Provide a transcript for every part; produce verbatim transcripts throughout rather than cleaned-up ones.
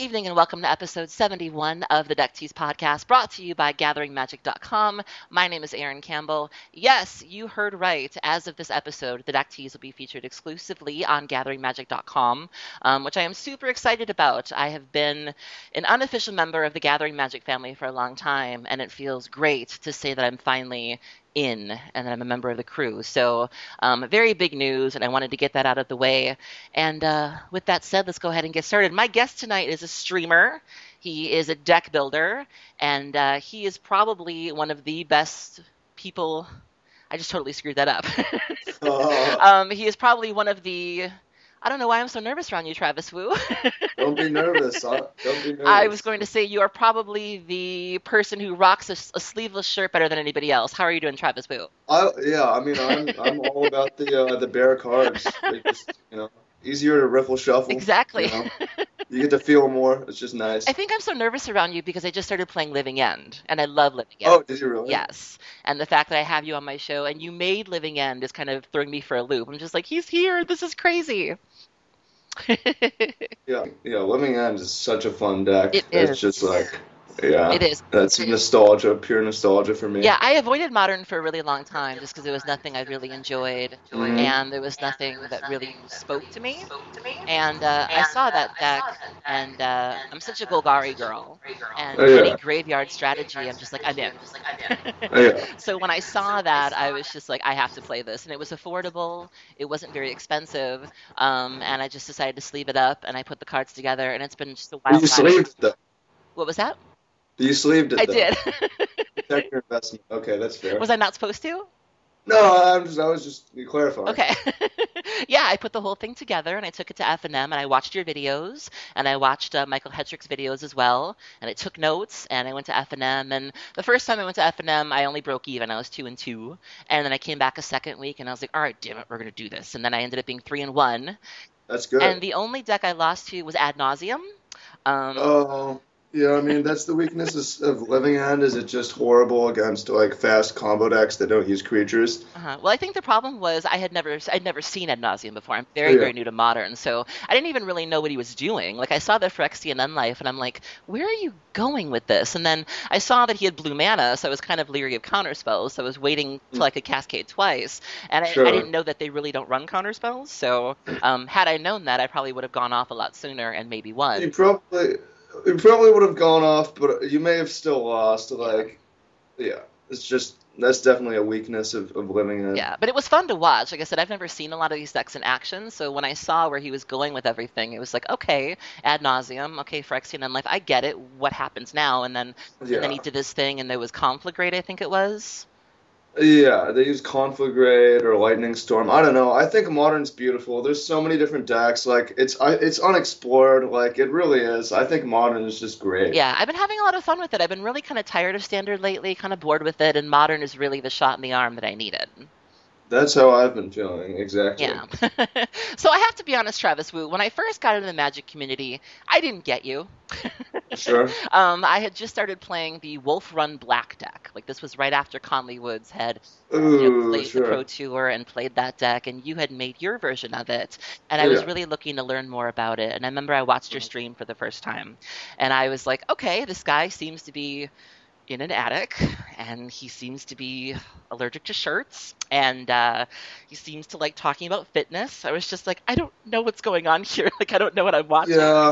evening and welcome to episode seventy-one of the Deck Tease podcast, brought to you by gathering magic dot com. My name is Erin Campbell. Yes, you heard right. As of this episode, the Deck Tease will be featured exclusively on gathering magic dot com, um, which I am super excited about. I have been an unofficial member of the Gathering Magic family for a long time, and it feels great to say that I'm finally in and that I'm a member of the crew. So um, very big news, and I wanted to get that out of the way. And uh, with that said, let's go ahead and get started. My guest tonight is a streamer. He is a deck builder, and uh, he is probably one of the best people. I just totally screwed that up. Uh, um, he is probably one of the. I don't know why I'm so nervous around you, Travis Wu. don't be nervous. Huh? Don't be I was nervous. going to say you are probably the person who rocks a, a sleeveless shirt better than anybody else. How are you doing, Travis Wu? I yeah. I mean, I'm I'm all about the uh, the bear cards. They just you know easier to riffle shuffle. You Exactly. know, you get to feel more. It's just I nice. think I'm so nervous around you because I just started playing Living End, and I love Living End. Oh, did you really? Yes. And the fact that I have you on my show and you made Living End is kind of throwing me for a loop. I'm just like, he's here. This is crazy. Yeah, yeah. Living End is such a fun deck. It It's just is. like yeah, It is. that's nostalgia, pure nostalgia for me. Yeah, I avoided modern for a really long time just because it was nothing I really enjoyed, Hmm. and there was nothing that really spoke to me. And uh, I saw that deck, and uh, I'm such a Golgari girl, and Oh any yeah, graveyard strategy, I'm just like, I'm in. oh yeah. So when I saw that, I was just like, I have to play this, and it was affordable. It wasn't very expensive, um, and I just decided to sleeve it up, and I put the cards together, and it's been just a wild You ride. sleeved it though. What was that? You sleeved I it though. did. Protect your investment. Okay, that's fair. Was I not supposed to? No, I'm just I was just clarifying. Okay. Yeah, I put the whole thing together and I took it to F and M and I watched your videos and I watched uh, Michael Hetrick's videos as well and I took notes and I went to F and M and the first time I went to F and M I only broke even. I was two and two and then I came back a second week and I was like, all right, damn it, we're gonna do this. And then I ended up being three and one. That's And good. the only deck I lost to was Ad Nauseum. Um, Oh, yeah, I mean that's the weakness of Living End is it just horrible against like fast combo decks that don't use creatures. Uh-huh. Well, I think the problem was I had never I'd never seen Ad Nauseam before. I'm Oh very, yeah. very new to Modern, so I didn't even really know what he was doing. Like I saw the Phyrexian Unlife, and I'm like, where are you going with this? And then I saw that he had blue mana, so I was kind of leery of counterspells. So I was waiting till Mm, I could cascade twice, and I, I sure. didn't know that they really don't run counterspells. So um, had I known that, I probably would have gone off a lot sooner and maybe You won. probably you probably would have gone off, but you may have still lost. Yeah. Like, yeah, it's just that's definitely a weakness of, of Living End. Yeah, but it was fun to watch. Like I said, I've never seen a lot of these decks in action, so when I saw where he was going with everything, it was like, okay, ad nauseum, okay, Phyrexian Unlife, I get it. What happens now? And then, and then he Yeah. did this thing, and there was Conflagrate, I think it was. Yeah, they use Conflagrate or Lightning Storm. I don't know. I think Modern's beautiful. There's so many different decks. Like it's I, it's unexplored. Like it really is. I think Modern is just great. Yeah, I've been having a lot of fun with it. I've been really kind of tired of Standard lately, kind of bored with it, and Modern is really the shot in the arm that I needed. That's how I've been feeling. Exactly. Yeah. So I have to be honest, Travis Wu, when I first got into the Magic community, I didn't get you. Sure. um, I had just started playing the Wolf Run Black deck. Like this was right after Conley Woods had, you know, Ooh, played the Pro sure. Tour and played that deck, and you had made your version of it. And I was Yeah. really looking to learn more about it. And I remember I watched your stream for the first time, and I was like, okay, this guy seems to be in an attic and he seems to be allergic to shirts and uh, he seems to like talking about fitness. I was just like, I don't know what's going on here. Like, I don't know what I'm watching. Yeah.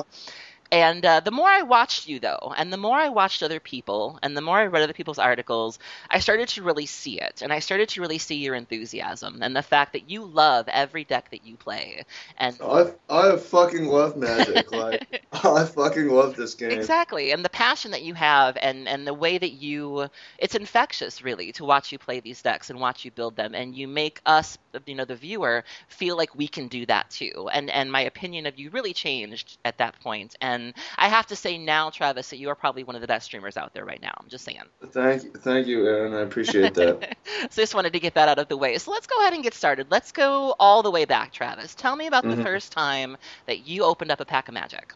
And uh, the more I watched you, though, and the more I watched other people, and the more I read other people's articles, I started to really see it. And I started to really see your enthusiasm and the fact that you love every deck that you play. And I I fucking love Magic. Like I fucking love this game. exactly. And the passion that you have and, and the way that you, it's infectious, really, to watch you play these decks and watch you build them. And you make us, you know, the viewer, feel like we can do that too. And, and my opinion of you really changed at that point. And I have to say now, Travis, that you are probably one of the best streamers out there right now. I'm just saying. Thank you, thank you, Aaron. I appreciate that. So just wanted to get that out of the way. So let's go ahead and get started. Let's go all the way back, Travis. Tell me about the Hmm. first time that you opened up a pack of Magic.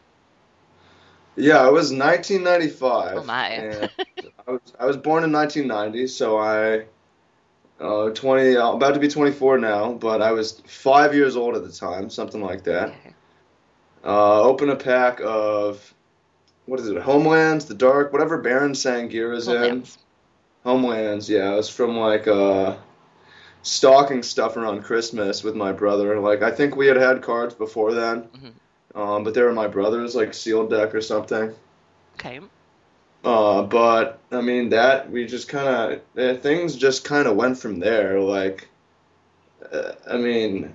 Yeah, it was Oh nineteen ninety-five, my. and I was I was born in nineteen ninety, so I uh twenty uh, about to be twenty-four now, but I was five years old at the time, something like that. Okay. Uh, open a pack of what is it? Homelands, The Dark, whatever Baron Sangir is in. Homelands. Homelands, yeah. It was from like uh, stocking stuff around Christmas with my brother. Like I think we had had cards before then, Hmm. um, but they were my brother's, like sealed deck or something. Okay. Uh, but I mean that we just kind of things just kind of went from there. Like, uh, I mean,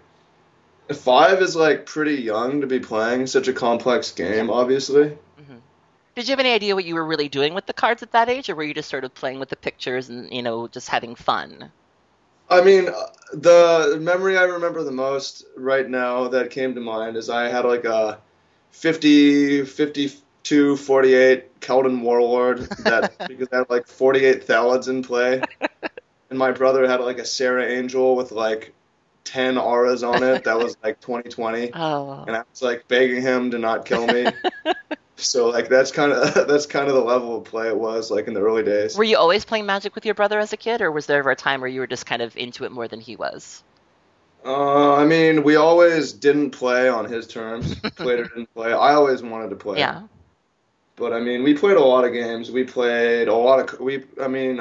five is like pretty young to be playing such a complex Yeah. game, obviously. Hmm. Did you have any idea what you were really doing with the cards at that age, or were you just sort of playing with the pictures and, you know, just having fun? I mean, uh, the memory I remember the most right now that came to mind is I had like a fifty, fifty-two, forty-eight Keldon Warlord that because I had like forty-eight Thalids in play, and my brother had like a Sarah Angel with like ten auras on it that was like twenty twenty, Oh. and I was like begging him to not kill me. So like that's kind of that's kind of the level of play it was like in the early days. Were you always playing Magic with your brother as a kid, or was there ever a time where you were just kind of into it more than he was? Uh, I mean, we always didn't play on his terms. Played or didn't play. I always wanted to play, Yeah. but I mean, we played a lot of games. We played a lot of we. I mean,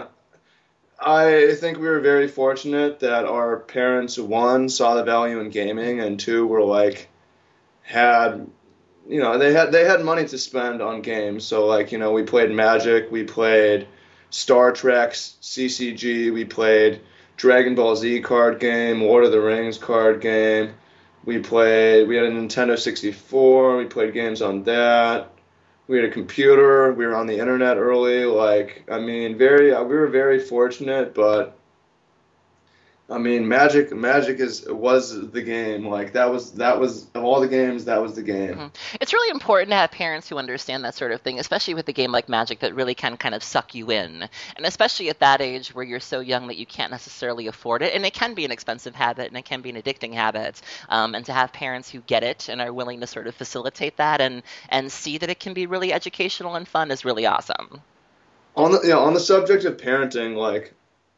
I think we were very fortunate that our parents, one, saw the value in gaming, and two, were like had you know they had they had money to spend on games. So like you know we played Magic, we played Star Trek, C C G, we played Dragon Ball Z card game, Lord of the Rings card game. We played we had a Nintendo sixty-four, we played games on that. We had a computer, we were on the internet early. Like I mean, very we were very fortunate, but I mean, Magic Magic is was the game. Like that was that was of all the games, that was the game. Hmm. It's really important to have parents who understand that sort of thing, especially with a game like Magic that really can kind of suck you in. And especially at that age where you're so young that you can't necessarily afford it. And it can be an expensive habit and it can be an addicting habit. Um, and to have parents who get it and are willing to sort of facilitate that and, and see that it can be really educational and fun is really awesome. On the yeah, on the subject of parenting, like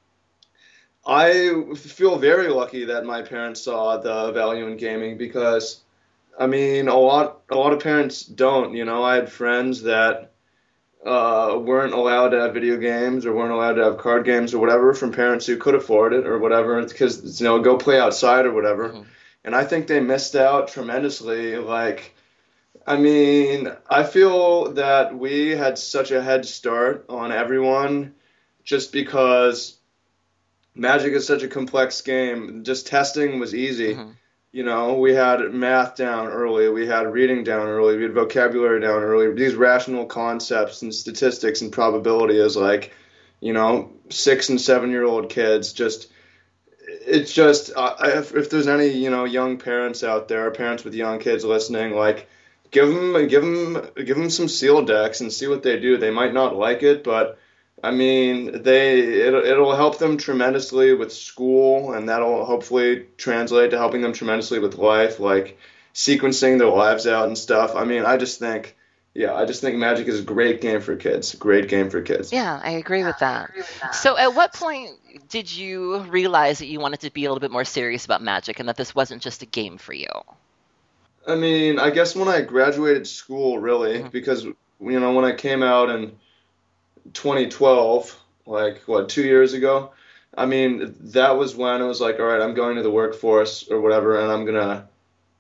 I feel very lucky that my parents saw the value in gaming because I mean, a lot a lot of parents don't, you know. I had friends that uh, weren't allowed to have video games or weren't allowed to have card games or whatever from parents who could afford it or whatever because you know go play outside or whatever. Hmm. And I think they missed out tremendously. Like, I mean, I feel that we had such a head start on everyone just because Magic is such a complex game. Just testing was easy. Hmm. You know, we had math down early, we had reading down early, we had vocabulary down early. These rational concepts and statistics and probability is like, you know, six and seven year old kids just. It's just uh, if, if there's any you know young parents out there, parents with young kids listening, like give them give them give them some seal decks and see what they do. They might not like it, but I mean they it'll, it'll help them tremendously with school, and that'll hopefully translate to helping them tremendously with life, like sequencing their lives out and stuff. I mean, I just think yeah, I just think Magic is a great game for kids. Great game for kids. Yeah, I agree with that. So, at what point did you realize that you wanted to be a little bit more serious about Magic and that this wasn't just a game for you? I mean, I guess when I graduated school, really, Hmm. because you know when I came out in twenty twelve, like what, two years ago. I mean, that was when it was like, all right, I'm going to the workforce or whatever, and I'm gonna,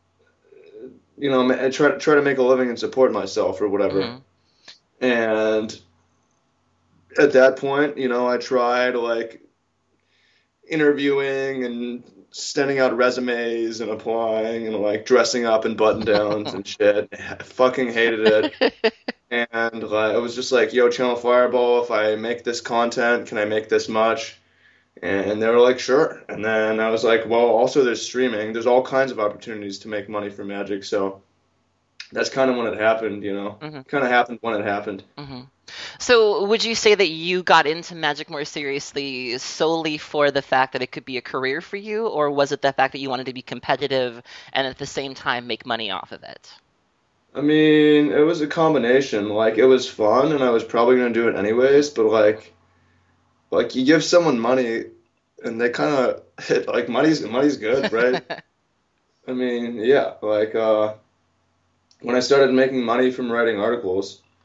you know, ma- try to try to make a living and support myself or whatever. Hmm. And at that point, you know, I tried like interviewing and sending out resumes and applying and like dressing up in button downs and shit. I fucking hated it. And uh, it was just like, yo, Channel Fireball, if I make this content, can I make this much? And they were like, sure. And then I was like, well, also there's streaming. There's all kinds of opportunities to make money from Magic. So that's kind of when it happened, you know. Hmm. Kind of happened when it happened. Hmm. So, would you say that you got into Magic more seriously solely for the fact that it could be a career for you, or was it the fact that you wanted to be competitive and at the same time make money off of it? I mean, it was a combination. Like, it was fun, and I was probably going to do it anyways. But, like, like you give someone money, and they kind of, like, money's, money's good, right? I mean, yeah, like, uh, when I started making money from writing articles,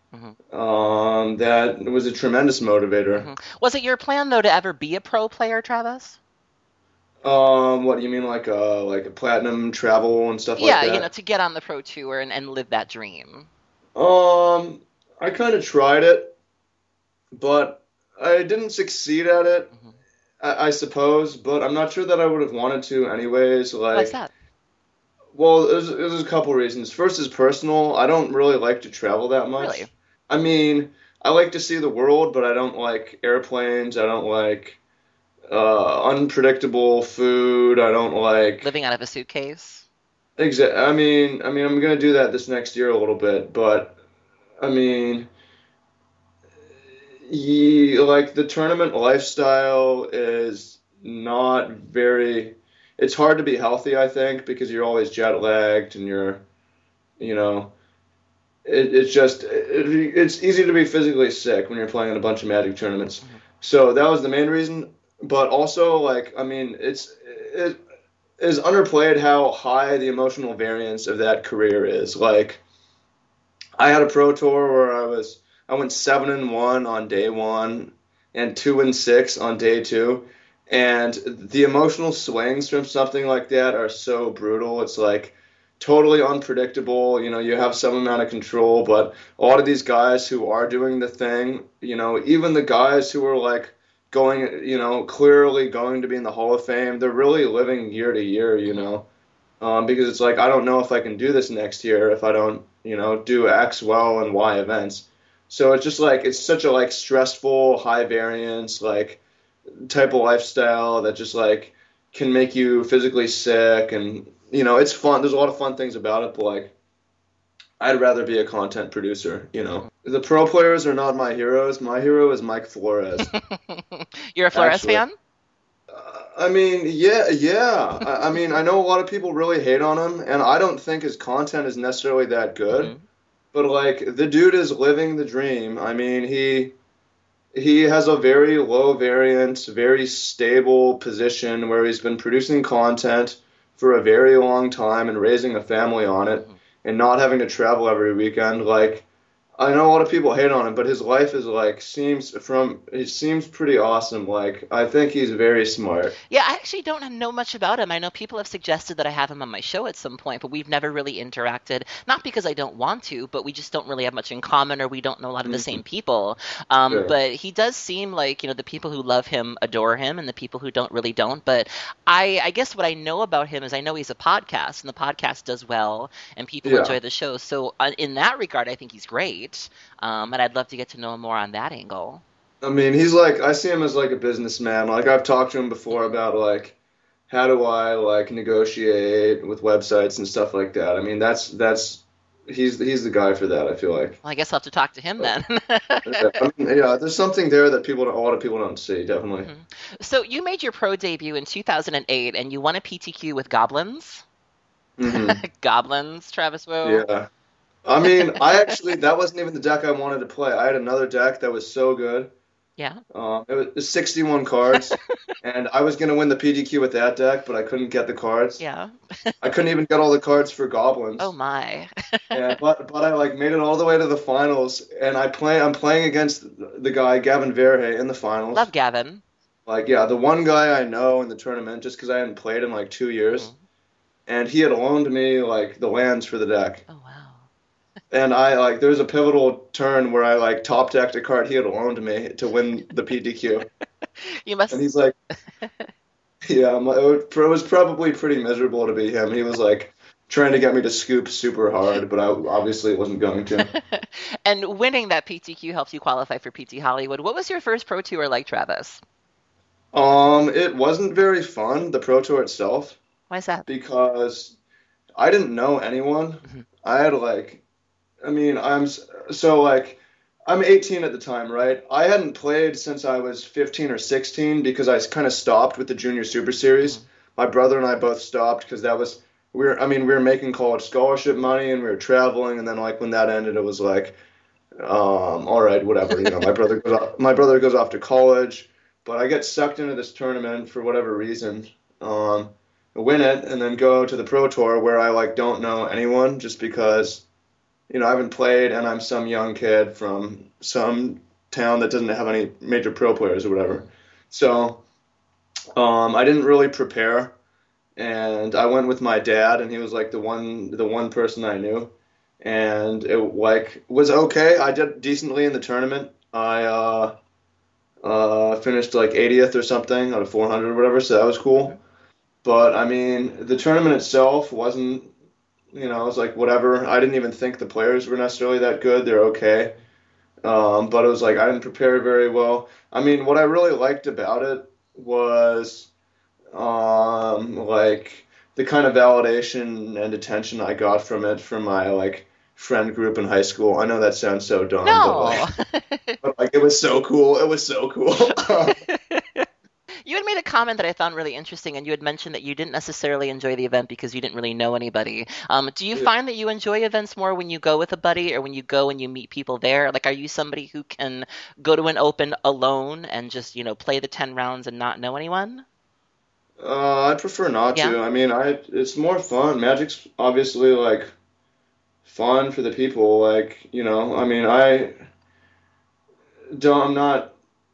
Mm-hmm. Um, that was a tremendous motivator. Mm-hmm. Was it your plan though to ever be a pro player, Travis? Um, what do you mean, like a like a platinum travel and stuff like Yeah, you know, that? to get on the pro tour and, and live that dream. Um, I kind of tried it, but I didn't succeed at it, Mm-hmm. I, I suppose. But I'm not sure that I would have wanted to anyways. Why's Like, that? well, there's, there's a couple reasons. First is personal. I don't really like to travel that Really? much. I mean, I like to see the world, but I don't like airplanes. I don't like uh, unpredictable food. I don't like Living out of a suitcase? exa I mean, I mean, I'm gonna do that this next year a little bit, but I mean, ye, like the tournament lifestyle is not very. It's hard to be healthy, I think, because you're always jet lagged and you're, you know, it, it's just it, it's easy to be physically sick when you're playing in a bunch of Magic tournaments. Mm-hmm. So that was the main reason. But also, like, I mean, it's it is underplayed how high the emotional variance of that career is. Like, I had a pro tour where I was I went seven and one on day one and two and six on day two, and the emotional swings from something like that are so brutal. It's like totally unpredictable. You know, you have some amount of control, but a lot of these guys who are doing the thing, you know, even the guys who are like going, you know, clearly going to be in the Hall of Fame, they're really living year to year, you Mm-hmm. know um, because it's like I don't know if I can do this next year if I don't, you know, do X well and Y events. So it's just like it's such a like stressful, high variance like type of lifestyle that just like can make you physically sick and you know it's fun. There's a lot of fun things about it, but like I'd rather be a content producer. You know, the pro players are not my heroes. My hero is Mike Flores, Mm-hmm. You're a Flores actually. fan? Uh, I mean, yeah, yeah. I, I mean, I know a lot of people really hate on him, and I don't think his content is necessarily that good. Mm-hmm. But like, the dude is living the dream. I mean, he he has a very low variance, very stable position where he's been producing content for a very long time and raising a family on it, Mm-hmm. and not having to travel every weekend. Like, I know a lot of people hate on him, but his life is like seems from it seems pretty awesome. Like I think he's very smart. Yeah, I actually don't know much about him. I know people have suggested that I have him on my show at some point, but we've never really interacted. Not because I don't want to, but we just don't really have much in common, or we don't know a lot of the Mm, same people. Um, sure. but he does seem like, you know, the people who love him adore him, and the people who don't really don't. But I, I guess what I know about him is I know he's a podcast, and the podcast does well, and people Yeah. enjoy the show. So uh, in that regard, I think he's great, um, and I'd love to get to know him more on that angle. I mean, he's like I see him as like a businessman. Like I've talked to him before Hmm. about like how do I like negotiate with websites and stuff like that. I mean, that's that's he's he's the guy for that, I feel like. Well, I guess I'll have to talk to him But, then. yeah, I mean, yeah, there's something there that people don't, a lot of people don't see, definitely. Mhm. So you made your pro debut in two thousand eight and you won a P T Q with Goblins. Hmm. Goblins, Travis Wu. Yeah. I mean, I actually that wasn't even the deck I wanted to play. I had another deck that was so good. Yeah. Um, it was sixty-one cards, and I was gonna win the P D Q with that deck, but I couldn't get the cards. Yeah. I couldn't even get all the cards for Oh goblins. my. Yeah, but but I like made it all the way to the finals, and I play. I'm playing against the guy Gavin Verhey in the Love finals. Gavin. Like, yeah, the one guy I know in the tournament, just because I hadn't played in like two years, Hmm. and he had loaned me like the lands for the deck. Oh wow. And I like there was a pivotal turn where I like top decked a card he had loaned me to win the P D Q, You and must. he's like, yeah, I'm like, it was it was probably pretty miserable to be him. He was like trying to get me to scoop super hard, but I obviously wasn't going to. And winning that P T Q helps you qualify for P T Hollywood. What was your first pro tour like, Travis? Um, it wasn't very fun, the Pro Tour itself, Why is that? because I didn't know anyone. Mhm. I had like, I mean, I'm s- so like, I'm eighteen at the time, right? I hadn't played since I was fifteen or sixteen because I kind of stopped with the Junior Super Series. Mhm. My brother and I both stopped because that was we were, I mean, we were making college scholarship money and we were traveling, and then like when that ended, it was like, um, all right, whatever. You know, my brother goes off, my brother goes off to college, but I get sucked into this tournament for whatever reason. Um, win it and then go to the pro tour where I like don't know anyone just because you know, I haven't played, and I'm some young kid from some town that doesn't have any major pro players or whatever. So um, I didn't really prepare, and I went with my dad, and he was like the one the one person I knew, and it like was okay. I did decently in the tournament. I uh, uh, finished like eightieth or something out of four hundred or whatever, so that was Mhm. cool. But I mean, the tournament itself wasn't, you know, it was like whatever. I didn't even think the players were necessarily that good. They're okay. Um, but it was like I didn't prepare very well. I mean, what I really liked about it was um, like the kind of validation and attention I got from it from my like friend group in high school. I know that sounds so dumb, but like, No. but like it was so cool. It was so cool. You had made a comment that I found really interesting, and you had mentioned that you didn't necessarily enjoy the event because you didn't really know anybody. Um, do you Yeah. find that you enjoy events more when you go with a buddy or when you go and you meet people there? Like, are you somebody who can go to an open alone and just, you know, play the ten rounds and not know anyone? Uh, I prefer not Yeah? to. I mean, I it's more fun. Magic's obviously like fun for the people. Like, you know, I mean, I don't. I'm not.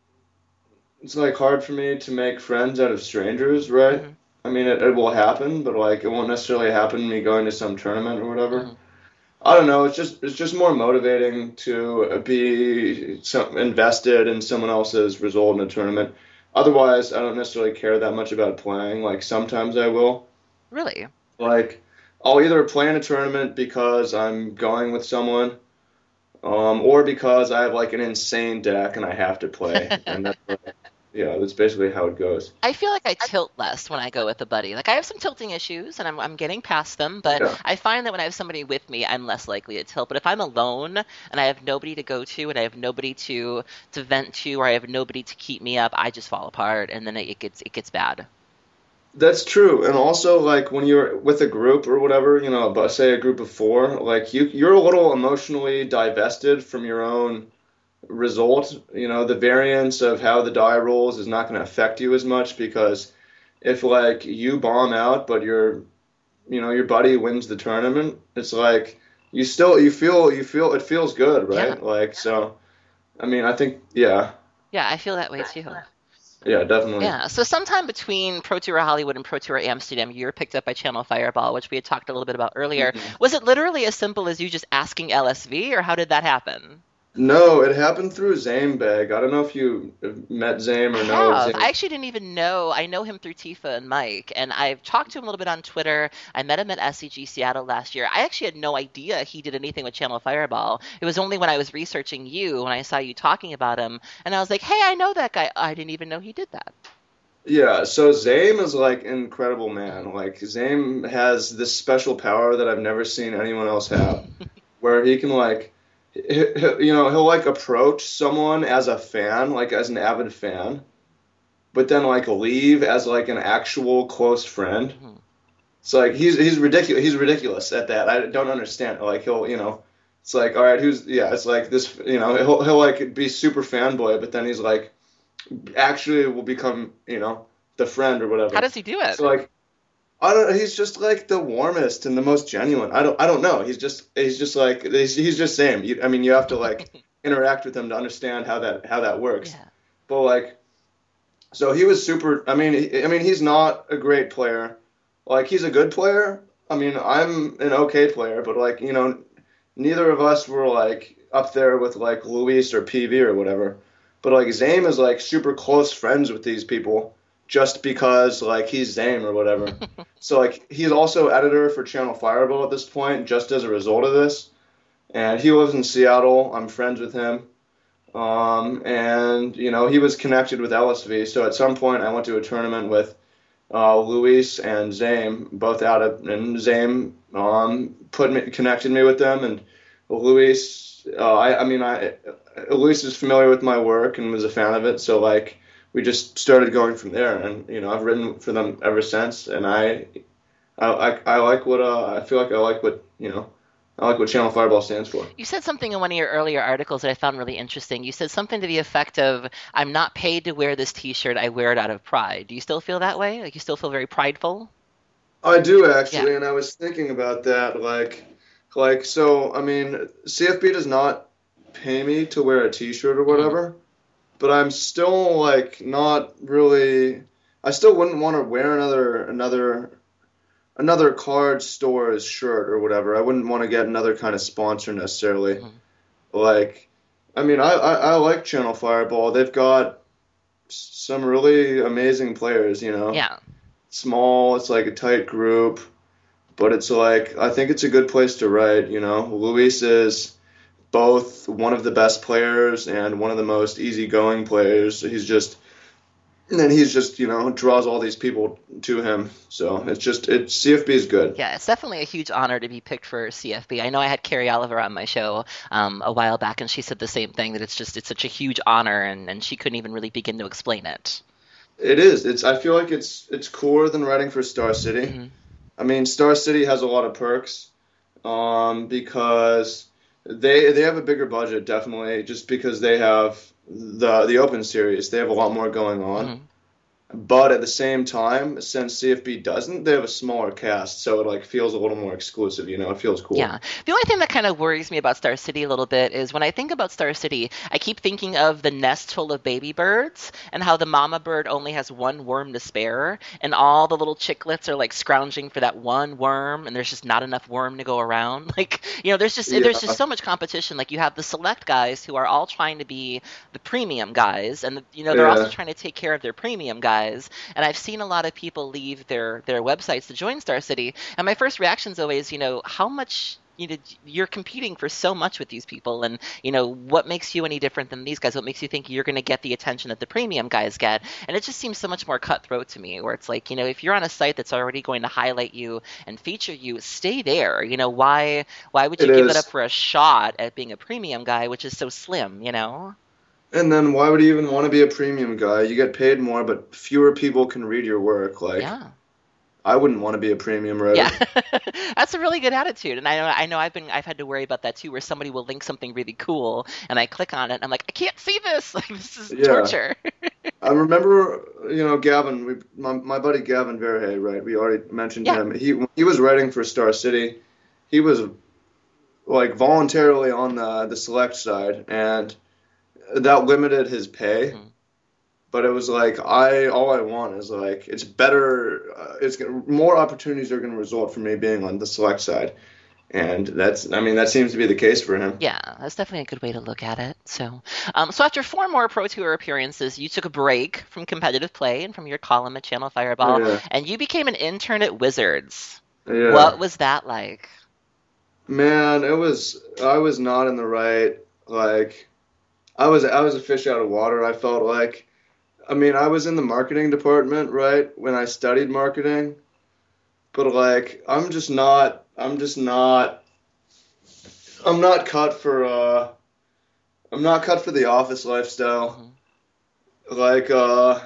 It's like hard for me to make friends out of strangers, right? Hmm. I mean, it, it will happen, but like, it won't necessarily happen me going to some tournament or whatever. Hmm. I don't know. It's just it's just more motivating to be some, invested in someone else's result in a tournament. Otherwise, I don't necessarily care that much about playing. Like sometimes I will. Really? Like, I'll either play in a tournament because I'm going with someone, um, or because I have like an insane deck and I have to play, and that's yeah, that's basically how it goes. I feel like I tilt less when I go with a buddy. Like I have some tilting issues and I'm I'm getting past them, but Yeah, I find that when I have somebody with me, I'm less likely to tilt. But if I'm alone and I have nobody to go to and I have nobody to to vent to or I have nobody to keep me up, I just fall apart and then it, it gets it gets bad. that's true. And also, like when you're with a group or whatever, you know, but say a group of four, like you you're a little emotionally divested from your own result. You know, the variance of how the die rolls is not going to affect you as much because if like you bomb out, but your you know your buddy wins the tournament, it's like you still you feel you feel it feels good, Yeah. right? Like so. I mean, I think yeah, Yeah, I feel that way too. yeah, definitely. Yeah, so sometime between Pro Tour Hollywood and Pro Tour Amsterdam, you were picked up by Channel Fireball, which we had talked a little bit about earlier. Mhm. Was it literally as simple as you just asking L S V, or how did that happen? No, it happened through Zame Bag. I don't know if you met Zame I or know of have. Zame. I actually didn't even know. I know him through Tifa and Mike, and I've talked to him a little bit on Twitter. I met him at S C G Seattle last year. I actually had no idea he did anything with Channel Fireball. It was only when I was researching you, when I saw you talking about him, and I was like, hey, I know that guy. I didn't even know he did that. Yeah, so Zame is like an incredible man. Mhm. Like Zame has this special power that I've never seen anyone else have, where he can like, he, he- you know, he'll like approach someone as a fan, like as an avid fan, but then like leave as like an actual close friend. Mhm. So like he's he's ridiculous. He's ridiculous at that. I don't understand. Like he'll, you know, it's like all right, who's yeah. It's like this, you know, he'll he'll like be super fanboy, but then he's like actually will become, you know, the friend or How whatever. does he do it? So like I don't. He's just like the warmest and the most genuine. I don't. I don't know. He's just. He's just like. He's, he's just same. You, I mean, you have to like interact with him to understand how that how that works. Yeah. But like, so he was super. I mean, he, I mean, he's not a great player. Like, he's a good player. I mean, I'm an okay player, but like, you know, neither of us were like up there with like Luis or P V or whatever. But like Zame is like super close friends with these people just because like he's Zame or whatever. So like he's also editor for Channel Fireball at this point, just as a result of this. And he lives in Seattle. I'm friends with him. Um, and you know he was connected with L S V. So at some point I went to a tournament with uh, Luis and Zame, both out of, and Zame um, put me, connected me with them, and Luis, uh, I, I mean, I, Luis is familiar with my work and was a fan of it, so like we just started going from there, and you know I've written for them ever since, and I, I, I, I like what uh, I feel like I like what you know, I like what Channel Fireball stands for. You said something in one of your earlier articles that I found really interesting. You said something to the effect of, I'm not paid to wear this t-shirt, I wear it out of pride. Do you still feel that way? Like you still feel very prideful? I do Yeah. actually, and I was thinking about that, like, Like, so, I mean, C F B does not pay me to wear a T-shirt or Mhm. whatever, but I'm still like not really. I still wouldn't want to wear another another another card store's shirt or whatever. I wouldn't want to get another kind of sponsor necessarily. Mhm. Like, I mean, I I, I like Channel Fireball. They've got s- some really amazing players. You know, Yeah. small. It's like a tight group. But it's like I think it's a good place to write, you know. Luis is both one of the best players and one of the most easygoing players. He's just and then he's just, you know, draws all these people to him. So it's just it's C F B is good. Yeah, it's definitely a huge honor to be picked for C F B. I know I had Carrie Oliver on my show um, a while back, and she said the same thing, that it's just it's such a huge honor, and, and she couldn't even really begin to explain it. It is. It's I feel like it's it's cooler than writing for Star City. Hmm. I mean, Star City has a lot of perks um, because they they have a bigger budget, definitely, just because they have the the Open Series. They have a lot more going on. Hmm. But at the same time, since C F B doesn't, they have a smaller cast, so it like feels a little more exclusive. You know, it feels cool. Yeah. The only thing that kind of worries me about Star City a little bit is when I think about Star City, I keep thinking of the nest full of baby birds and how the mama bird only has one worm to spare, and all the little chicklets are like scrounging for that one worm, and there's just not enough worm to go around. Like, you know, there's just there's just Yeah, so much competition. Like you have the select guys who are all trying to be the premium guys, and you know they're also yeah. trying to take care of their premium guys. And I've seen a lot of people leave their their websites to join Star City, and my first reaction is always, you know, how much you know you're competing for so much with these people, and you know what makes you any different than these guys? What makes you think you're going to get the attention that the premium guys get? And it just seems so much more cutthroat to me. Where it's like, you know, if you're on a site that's already going to highlight you and feature you, stay there. You know, why why would you It give it up is. for a shot at being a premium guy, which is so slim? You know? And then why would you even want to be a premium guy? You get paid more, but fewer people can read your work. Like, Yeah. I wouldn't want to be a premium Yeah, writer. that's a really good attitude, and I know I know I've been I've had to worry about that too, where somebody will link something really cool, and I click on it, and I'm like, I can't see this, like this is Yeah. torture. I remember, you know, Gavin, we, my, my buddy Gavin Verhey, right? We already mentioned Yeah. him. He when he was writing for Star City. He was like voluntarily on the the select side, and that limited his pay. Hmm. But it was like I all I want is like it's better. Uh, it's gonna, more opportunities are going to result from me being on the select side, and that's I mean that seems to be the case for him. Yeah, that's definitely a good way to look at it. So, um, so after four more Pro Tour appearances, you took a break from competitive play and from your column at Channel Fireball, Yeah, and you became an intern at Wizards. yeah, What was that like? man, it was I was not in the right like I was I was a fish out of water. I felt like I mean I was in the marketing department right when I studied marketing, but like I'm just not I'm just not I'm not cut for uh I'm not cut for the office lifestyle. Hmm. Like, uh,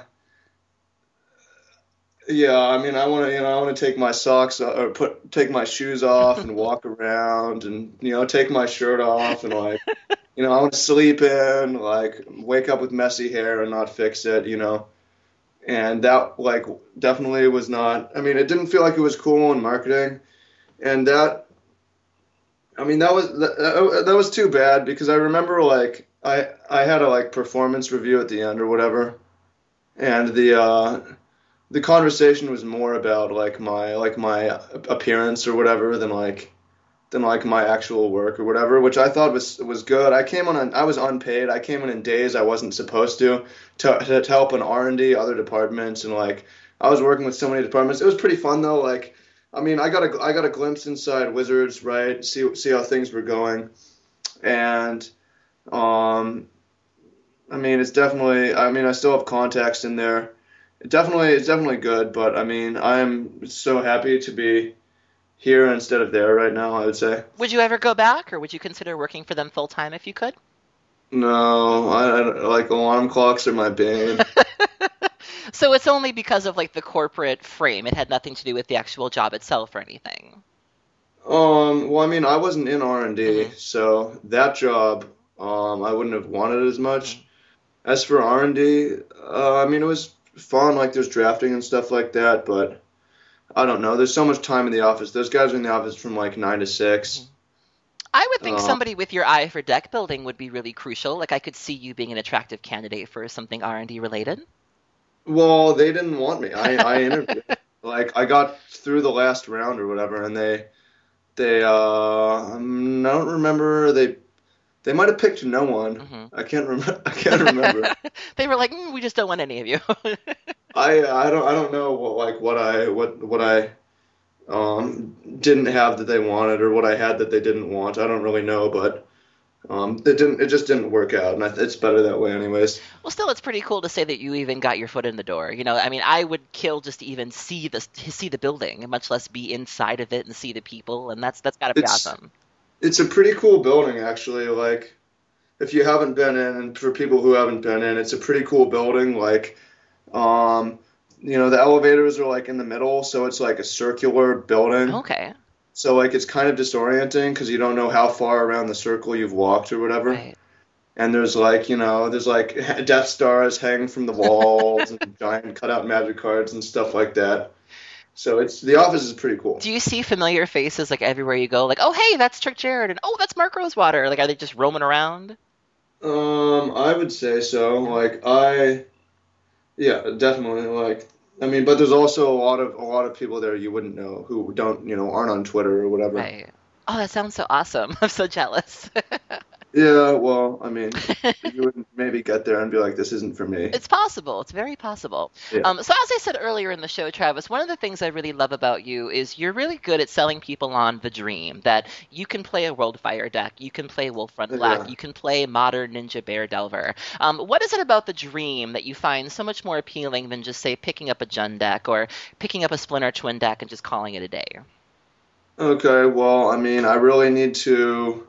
yeah, I mean, I want to, you know, I want to take my socks o- or put take my shoes off and walk around and you know take my shirt off and like, you know, I want to sleep in, like, wake up with messy hair and not fix it, you know. And that like definitely was not. I mean, it didn't feel like it was cool in marketing, and that I mean that was that, that was too bad because I remember like I I had a like performance review at the end or whatever, and the uh, the conversation was more about like my like my appearance or whatever than like than like my actual work or whatever, which I thought was was good. I came on an, I was unpaid. I came in in days I wasn't supposed to to, to help in R and D, other departments, and like I was working with so many departments. It was pretty fun though. Like I mean, I got a I got a glimpse inside Wizards, right? See see how things were going, and um, I mean, it's definitely. I mean, I still have contacts in there. It definitely, it's definitely good. But I mean, I'm so happy to be here instead of there right now. I would say. Would you ever go back, or would you consider working for them full time if you could? No, I, I like alarm clocks are my bane. So it's only because of like the corporate frame. It had nothing to do with the actual job itself or anything. Um, well, I mean, I wasn't in R and D, Hmm. so that job, um, I wouldn't have wanted as Hmm. much. As for R and D, uh, I mean, it was fun. Like there's drafting and stuff like that, but I don't know. There's so much time in the office. Those guys are in the office from like nine to Hmm. six. I would think Uh, somebody with your eye for deck building would be really crucial. Like I could see you being an attractive candidate for something R and D related. well, they didn't want me. I I interviewed. Like I got through the last round or whatever, and they they uh um, I don't remember they they might have picked no one. Hmm. I can't remember. I can't remember. They were like, mm, we just don't want any of you. I I don't I don't know what like what I what what I um didn't have that they wanted or what I had that they didn't want. I don't really know, but um it didn't it just didn't work out, and I, it's better that way, anyways. Well, still, it's pretty cool to say that you even got your foot in the door. You know, I mean, I would kill just to even see the see the building, much less be inside of it and see the people, and that's that's got to be It's awesome. it's a pretty cool building, actually. Like if you haven't been in, and for people who haven't been in, it's a pretty cool building. Like um you know the elevators are like in the middle, so it's like a circular building. Okay, So like it's kind of disorienting because you don't know how far around the circle you've walked or whatever. right. And there's like, you know, there's like Death Stars hanging from the walls and giant cutout magic cards and stuff like that. So it's the office is pretty cool. Do you see familiar faces like everywhere you go? Like, oh, hey, that's Trick Jared, and oh, that's Mark Rosewater. Like, are they just roaming around? Um, I would say so. Like I, yeah, definitely. Like I mean, but there's also a lot of a lot of people there you wouldn't know who don't, you know, aren't on Twitter or whatever. Right. Oh, that sounds so awesome. I'm so jealous. Yeah, well, I mean, you would maybe get there and be like, this isn't for me. It's possible. It's very possible. Yeah. Um, so, as I said earlier in the show, Travis, one of the things I really love about you is you're really good at selling people on the dream that you can play a Worldfire deck, you can play Wolfront Black, Yeah. you can play Modern Ninja Bear Delver. Um, what is it about the dream that you find so much more appealing than just, say, picking up a Jund deck or picking up a Splinter Twin deck and just calling it a day? Okay, well, I mean, I really need to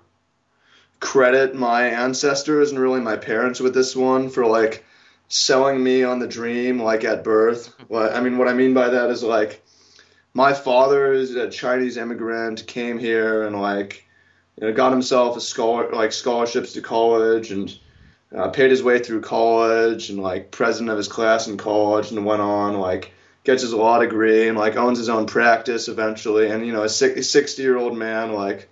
credit my ancestors and really my parents with this one for like selling me on the dream like at birth. What I mean, what I mean by that is like my father is a Chinese immigrant, came here and like you know got himself a scholar like scholarships to college and uh, paid his way through college and like president of his class in college and went on like gets his law degree and like owns his own practice eventually and you know a sixty year old man like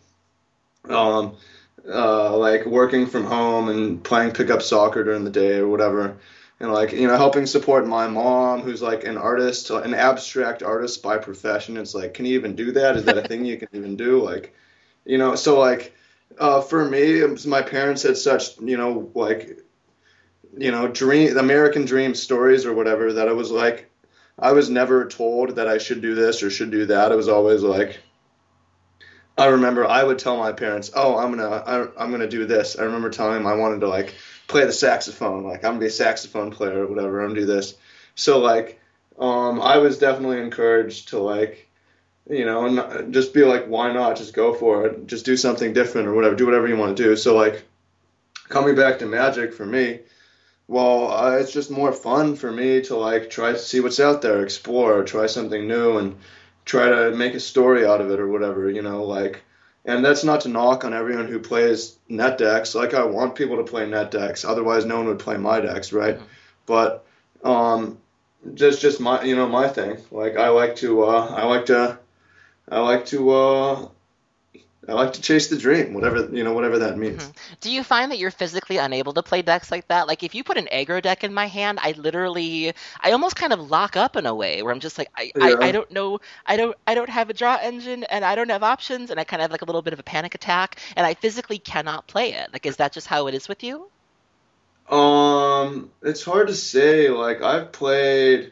um uh, like working from home and playing pickup soccer during the day or whatever, and like you know helping support my mom who's like an artist, an abstract artist by profession. It's like, can you even do that? Is that a thing you can even do? Like, you know, so like uh, for me, my parents had such you know like you know dream American dream stories or whatever that it was like I was never told that I should do this or should do that. It was always like I remember I would tell my parents, "Oh, I'm gonna, I, I'm gonna do this." I remember telling them I wanted to like play the saxophone, like I'm gonna be a saxophone player or whatever. I'm gonna do this. So like, um, I was definitely encouraged to like, you know, not, just be like, why not? Just go for it. Just do something different or whatever. Do whatever you want to do. So like, coming back to Magic for me, well, uh, it's just more fun for me to like try to see what's out there, explore, try something new, and try to make a story out of it or whatever, you know, like, and that's not to knock on everyone who plays net decks. Like, I want people to play net decks, otherwise no one would play my decks, right? Mhm. But um, just just my, you know, my thing. Like, I like to, uh, I like to, I like to, uh, I like to chase the dream, whatever you know, whatever that means. Mhm. Do you find that you're physically unable to play decks like that? Like if you put an aggro deck in my hand, I literally, I almost kind of lock up in a way where I'm just like, I, I, I Yeah. don't know, I don't, I don't have a draw engine and I don't have options, and I kind of have like a little bit of a panic attack, and I physically cannot play it. Like, is that just how it is with you? Um, it's hard to say. Like, I've played.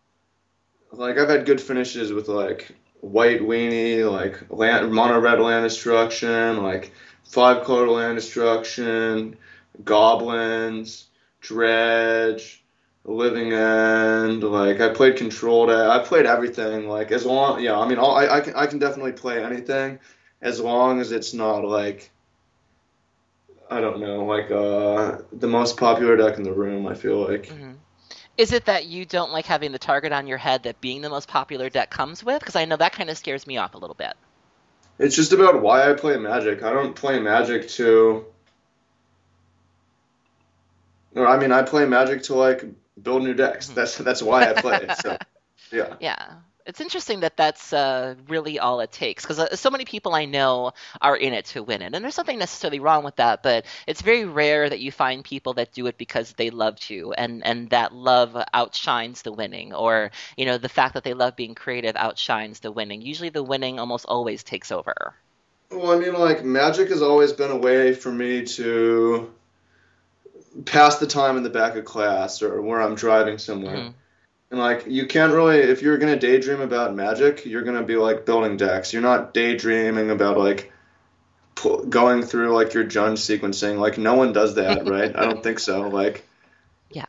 Like I've had good finishes with like white weenie, like land, mono red land destruction, like five color land destruction, goblins, dredge, living end. Like I played controlled. I played everything. Like as long, yeah. I mean, all, I I can I can definitely play anything, as long as it's not like I don't know, like uh the most popular deck in the room. I feel like. Hmm. Is it that you don't like having the target on your head that being the most popular deck comes with? Because I know that kind of scares me off a little bit. It's just about why I play Magic. I don't play Magic to, or I mean, I play Magic to like build new decks. Mhm. That's that's why I play. So yeah, Yeah. It's interesting that that's uh, really all it takes because uh, so many people I know are in it to win it. And there's nothing necessarily wrong with that, but it's very rare that you find people that do it because they love to and, and that love outshines the winning or, you know, the fact that they love being creative outshines the winning. Usually the winning almost always takes over. Well, I mean, like, Magic has always been a way for me to pass the time in the back of class or where I'm driving somewhere. Mm-hmm. And, like, you can't really, if you're going to daydream about Magic, you're going to be, like, building decks. You're not daydreaming about, like, pu- going through, like, your Jund sequencing. Like, no one does that, right? I don't think so. Like, Yeah.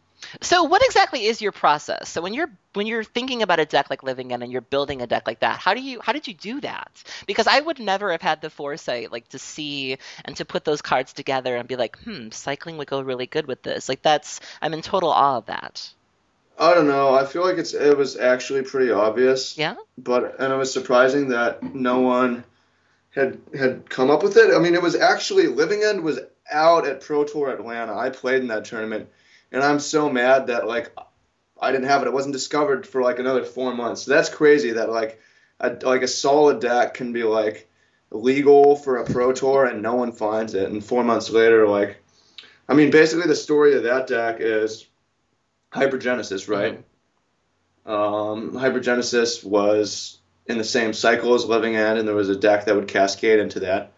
So what exactly is your process? So when you're when you're thinking about a deck like Living End and you're building a deck like that, how do you how did you do that? Because I would never have had the foresight like to see and to put those cards together and be like, hmm, cycling would go really good with this. Like that's I'm in total awe of that. I don't know. I feel like it's it was actually pretty obvious, Yeah? but and it was surprising that no one had had come up with it. I mean, it was actually Living End was out at Pro Tour Atlanta. I played in that tournament, and I'm so mad that like I didn't have it. It wasn't discovered for like another four months. So that's crazy that like a like a solid deck can be like legal for a Pro Tour and no one finds it. And four months later, like I mean, basically the story of that deck is Hypergenesis, right? Mm-hmm. Um, Hypergenesis was in the same cycle as Living End, and there was a deck that would cascade into that.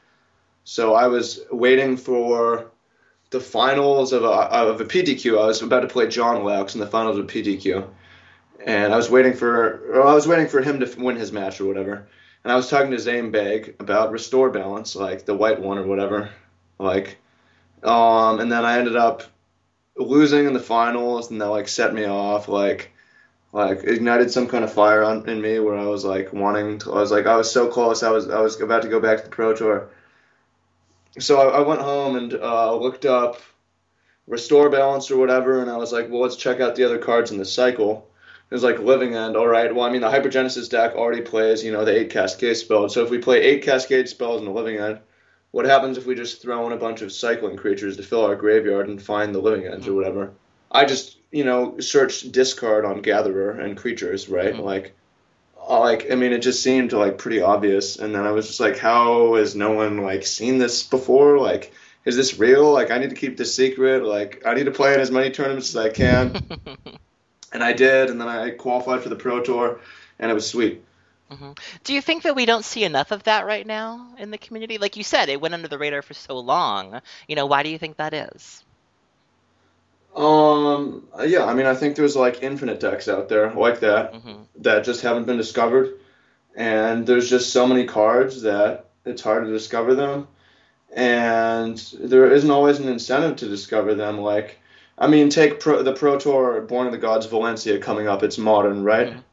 So I was waiting for the finals of a, of a P T Q. I was about to play John Laux in the finals of a P T Q, and I was waiting for or I was waiting for him to win his match or whatever. And I was talking to Zane Beg about Restore Balance, like the white one or whatever, like, um, and then I ended up losing in the finals, and that like set me off, like, like ignited some kind of fire on, in me where I was like wanting to. I was like I was so close. I was I was about to go back to the Pro Tour. So I, I went home and uh, looked up Restore Balance or whatever, and I was like, well, let's check out the other cards in the cycle. It was like Living End. All right. Well, I mean, the Hypergenesis deck already plays, you know, the eight Cascade spells. So if we play eight Cascade spells in the Living End, what happens if we just throw in a bunch of cycling creatures to fill our graveyard and find the Living Ends or whatever? I just, you know, searched discard on Gatherer and creatures, right? Mm-hmm. Like, like I mean, it just seemed like pretty obvious. And then I was just like, how has no one like seen this before? Like, is this real? Like, I need to keep this secret. Like, I need to play in as many tournaments as I can. And I did, and then I qualified for the Pro Tour, and it was sweet. Mm-hmm. Do you think that we don't see enough of that right now in the community? Like you said, it went under the radar for so long. You know, why do you think that is? Um, yeah, I mean, I think there's like infinite decks out there like that Mm-hmm. that just haven't been discovered, and there's just so many cards that it's hard to discover them, and there isn't always an incentive to discover them. Like, I mean, take pro, the Pro Tour Born of the Gods Valencia coming up. It's modern, right? Mm-hmm.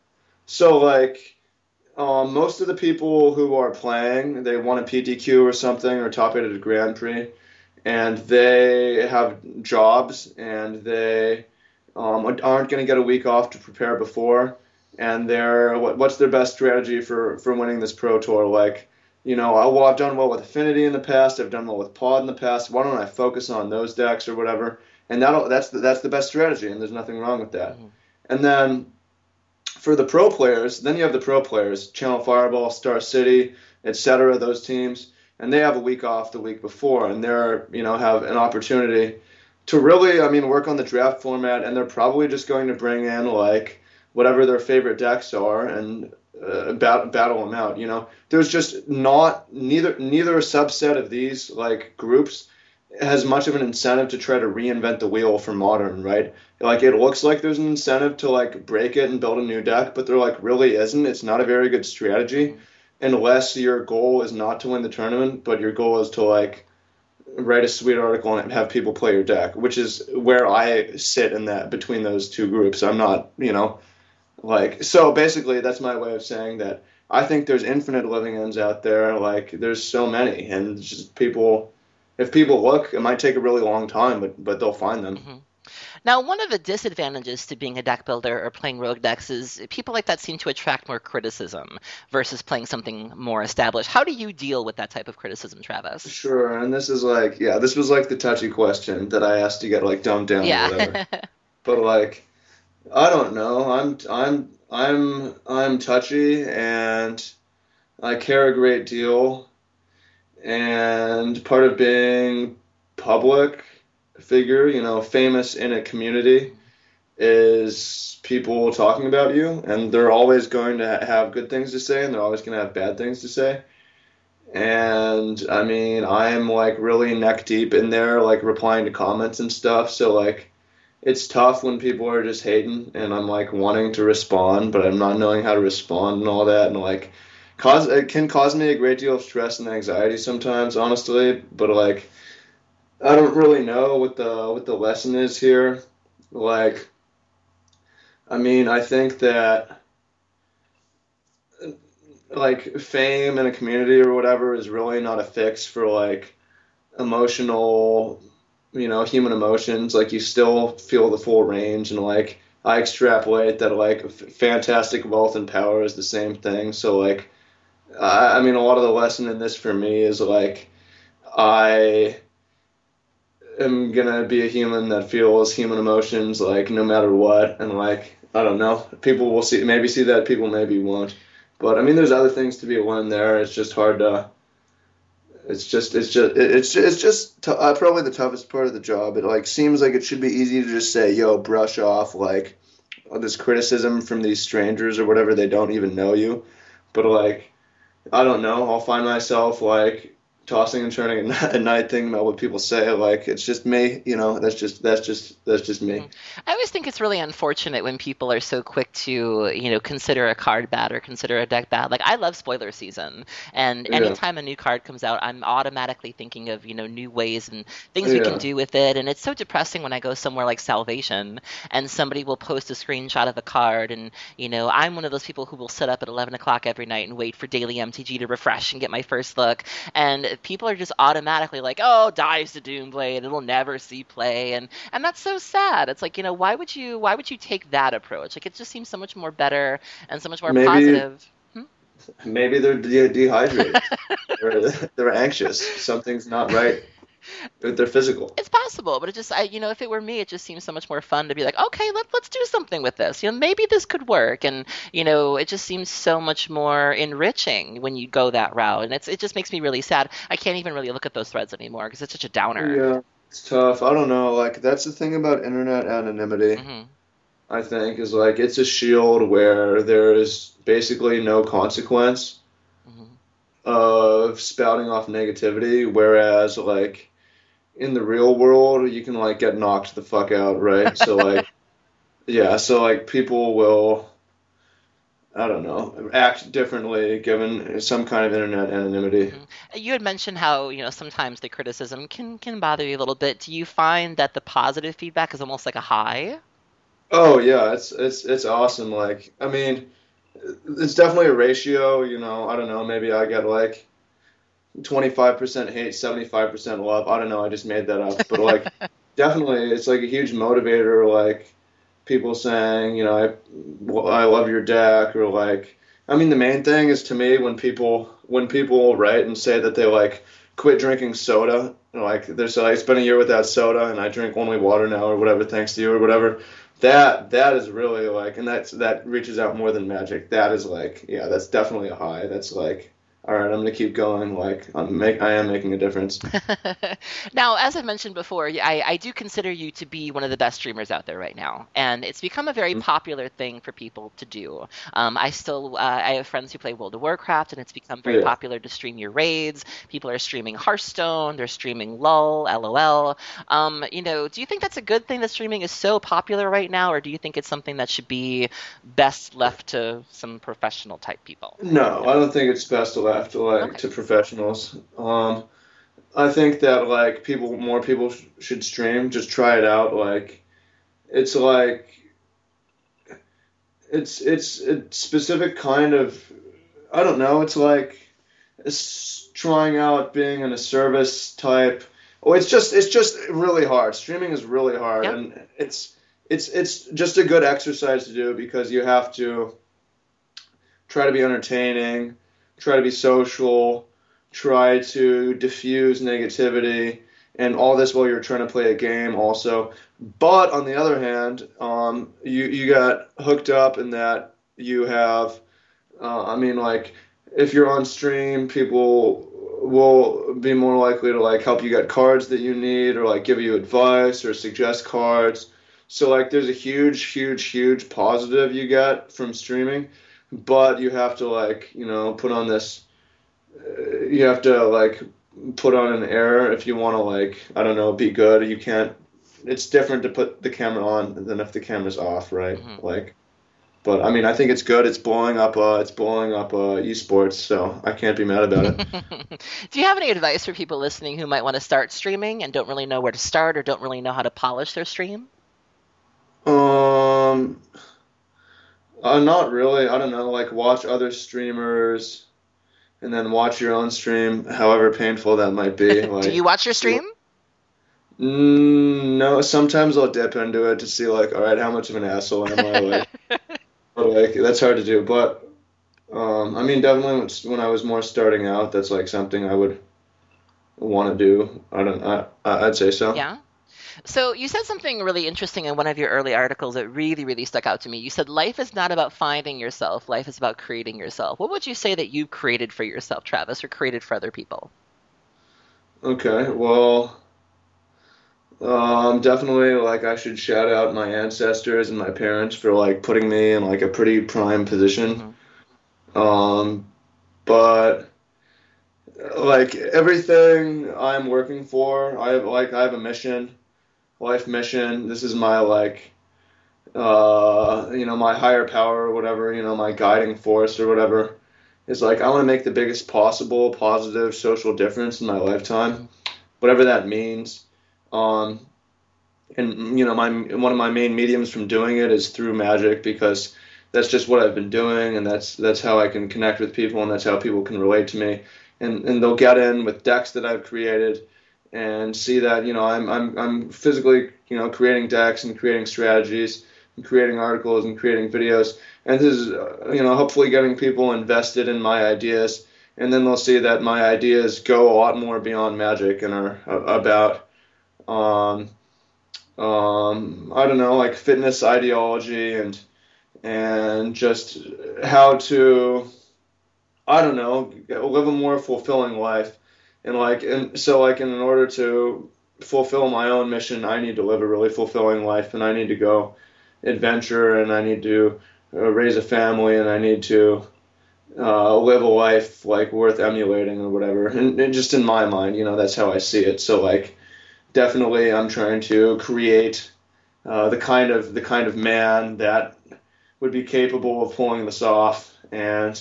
So like. Um, most of the people who are playing, they won a P T Q or something, or top eight at a Grand Prix, and they have jobs, and they um, aren't going to get a week off to prepare before, and they're what, what's their best strategy for, for winning this Pro Tour? Like, you know, I, well, I've done well with Affinity in the past, I've done well with Pod in the past. Why don't I focus on those decks or whatever? And that that's the, that's the best strategy, and there's nothing wrong with that. Mm-hmm. And then. For the pro players, then you have the pro players, Channel Fireball, Star City, et cetera, those teams, and they have a week off the week before, and they're, you know, have an opportunity to really, I mean, work on the draft format, and they're probably just going to bring in, like, whatever their favorite decks are and uh, bat- battle them out, you know. There's just not, neither neither subset of these, like, groups has much of an incentive to try to reinvent the wheel for Modern, right? Like, it looks like there's an incentive to, like, break it and build a new deck, but there, like, really isn't. It's not a very good strategy unless your goal is not to win the tournament, but your goal is to, like, write a sweet article and have people play your deck, which is where I sit in that, between those two groups. I'm not, you know, like, so basically that's my way of saying that I think there's infinite Living Ends out there. Like, there's so many, and just people, if people look, it might take a really long time, but, but they'll find them. Mm-hmm. Now, one of the disadvantages to being a deck builder or playing rogue decks is people like that seem to attract more criticism versus playing something more established. How do you deal with that type of criticism, Travis? Sure, and this is like, yeah, this was like the touchy question that I asked to get like dumbed down Yeah. or whatever. But like, I don't know. I'm I'm I'm I'm touchy and I care a great deal, and part of being public figure, you know, famous in a community, is people talking about you, and they're always going to have good things to say, and they're always going to have bad things to say. And I mean, I'm like really neck deep in there, like replying to comments and stuff. So like, it's tough when people are just hating, and I'm like wanting to respond, but I'm not knowing how to respond and all that, and like, cause it can cause me a great deal of stress and anxiety sometimes, honestly. But like, I don't really know what the what the lesson is here. Like, I mean, I think that like fame in a community or whatever is really not a fix for like emotional, you know, human emotions. Like you still feel the full range, and like I extrapolate that like f- fantastic wealth and power is the same thing. So like, I, I mean, a lot of the lesson in this for me is like I am gonna be a human that feels human emotions like no matter what, and like I don't know, people will see maybe see that, people maybe won't. But I mean, there's other things to be learned there. It's just hard to. It's just it's just it's it's just t- uh, probably the toughest part of the job. It like seems like it should be easy to just say, "Yo, brush off like all this criticism from these strangers or whatever. They don't even know you." But like I don't know. I'll find myself like tossing and turning at night thinking about what people say. Like it's just me, you know. That's just that's just that's just me. Mhm. I always think it's really unfortunate when people are so quick to, you know, consider a card bad or consider a deck bad. Like I love spoiler season, and Yeah, anytime a new card comes out, I'm automatically thinking of, you know, new ways and things we can yeah, do with it. And it's so depressing when I go somewhere like Salvation and somebody will post a screenshot of a card, and you know, I'm one of those people who will sit up at eleven o'clock every night and wait for daily M T G to refresh and get my first look. And people are just automatically like, "Oh, dies to Doomblade, it'll never see play," and and that's so sad. It's like, you know, why would you why would you take that approach? Like it just seems so much more better and so much more maybe positive. Hmm? maybe they're de- dehydrated. They're, they're anxious. Something's not right with their physical. It's possible, but it just I you know, if it were me, it just seems so much more fun to be like, okay, let, let's do something with this. You know, maybe this could work. And, you know, it just seems so much more enriching when you go that route. And it's it just makes me really sad. I can't even really look at those threads anymore because it's such a downer. Yeah, it's tough. I don't know. Like that's the thing about internet anonymity. Hmm. I think is like it's a shield where there is basically no consequence Hmm. of spouting off negativity, whereas like in the real world you can like get knocked the fuck out, right? So like yeah, so like people will I don't know act differently given some kind of internet anonymity. Hmm. You had mentioned how, you know, sometimes the criticism can can bother you a little bit. Do you find that the positive feedback is almost like a high? Oh yeah, it's it's it's awesome. Like I mean, it's definitely a ratio. You know, I don't know. Maybe I get like twenty-five percent hate, seventy-five percent love. I don't know. I just made that up. But like, definitely, it's like a huge motivator. Like people saying, you know, I well, I love your deck, or like, I mean, the main thing is to me when people when people write and say that they like quit drinking soda. Like there's like it's been a year without soda and I drink only water now or whatever thanks to you or whatever. That that is really like, and that's that reaches out more than magic. That is like, yeah, that's definitely a high. That's like, all right, I'm gonna keep going. Like I'm make I am making a difference. Now, as I mentioned before, y- I, I do consider you to be one of the best streamers out there right now, and it's become a very popular thing for people to do. Um, I still uh, I have friends who play World of Warcraft, and it's become very Yeah. popular to stream your raids. People are streaming Hearthstone, they're streaming LOL, LOL. Um, you know, do you think that's a good thing that streaming is so popular right now, or do you think it's something that should be best left to some professional type people? No, I don't think it's best to left to like Okay. to professionals. Um, I think that like people, more people sh- should stream. Just try it out. Like it's like it's it's a specific kind of I don't know. It's like it's trying out being in a service type. Oh, it's just it's just really hard. Streaming is really hard, Yeah. and it's it's it's just a good exercise to do because you have to try to be entertaining, try to be social, try to diffuse negativity, and all this while you're trying to play a game also. But on the other hand, um, you you got hooked up in that. you have, uh, I mean, like, if you're on stream, people will be more likely to like help you get cards that you need or like give you advice or suggest cards. So like there's a huge, huge, huge positive you get from streaming, but you have to like, you know, put on this, uh, you have to like put on an air if you want to like, I don't know, be good. You can't, it's different to put the camera on than if the camera's off, right? Mm-hmm. Like, but I mean, I think it's good. It's blowing up. Uh, it's blowing up uh, esports, so I can't be mad about it. Do you have any advice for people listening who might want to start streaming and don't really know where to start or don't really know how to polish their stream? Um, uh, not really. I don't know. Like, watch other streamers, and then watch your own stream, however painful that might be. Do you Like, watch your see, stream? mm, no. Sometimes I'll dip into it to see, like, all right, how much of an asshole am I? Like, but like that's hard to do. But um, I mean, definitely when when I was more starting out, that's like something I would want to do. I don't. I I- I'd say so. Yeah. So you said something really interesting in one of your early articles that really, really stuck out to me. You said life is not about finding yourself, life is about creating yourself. What would you say that you created for yourself, Travis, or created for other people? Okay. Well, um, definitely like I should shout out my ancestors and my parents for like putting me in like a pretty prime position. Hmm. Um, but like everything I'm working for, I have like I have a mission, life mission. This is my like uh, you know, my higher power or whatever, you know, my guiding force or whatever, is like I want to make the biggest possible positive social difference in my lifetime, whatever that means. Um, and you know, my one of my main mediums from doing it is through magic because that's just what I've been doing, and that's that's how I can connect with people, and that's how people can relate to me, and and they'll get in with decks that I've created, and see that you know I'm I'm I'm physically you know creating decks and creating strategies and creating articles and creating videos, and this is uh, you know hopefully getting people invested in my ideas, and then they'll see that my ideas go a lot more beyond magic and are uh, about um um I don't know like fitness ideology and and just how to I don't know live a more fulfilling life and like and so like in order to fulfill my own mission I need to live a really fulfilling life and I need to go adventure and I need to uh, raise a family and I need to uh, live a life like worth emulating or whatever and, and just in my mind you know that's how I see it so like definitely I'm trying to create uh, the kind of the kind of man that would be capable of pulling this off and